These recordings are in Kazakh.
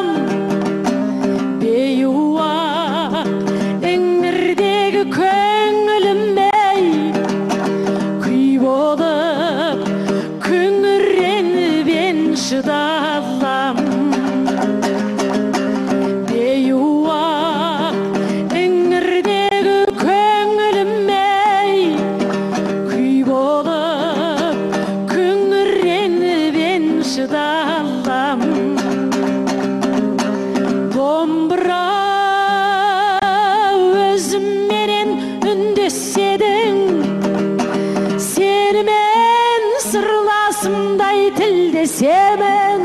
beyuak еңірдегі көңіліме күй болып күңіреніп ен шыдалам. Бейуақ еңірдегі көңіліме күй болып күңіреніп ен шыдалам. Домбыра өзімменен үндеседің, сенімен сырласымдай тілдесемін.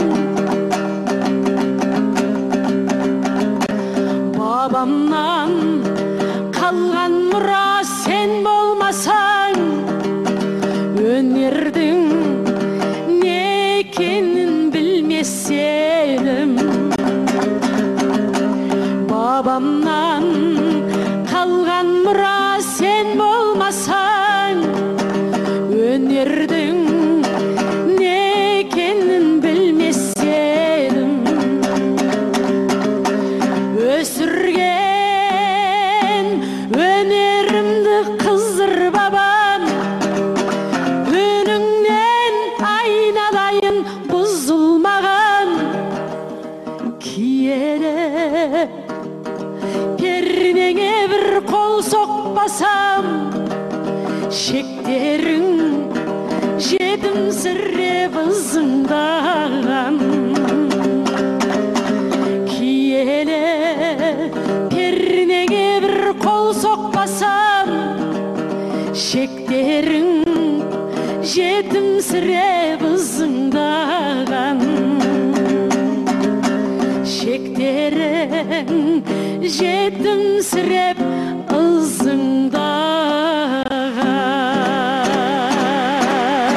Бабамнан қалған мұра сен болмасаң, өнердің не екенін білмес едім. Бабамнан қалған мұра сен болмасаң, өнердің не екенін білмес едім. Өсірген өнерімді қызыр бабам, үніңнен айналайын бұзылмаған. Киелі пернеңе бір қол соқпасам, шектерің жетімсіреп ызыңдаған. Киелі пернеңе бір қол соқпасам, шектерің жетімсіреп ызыңдаған. Шектерің жетімсіреп ызыңдаған.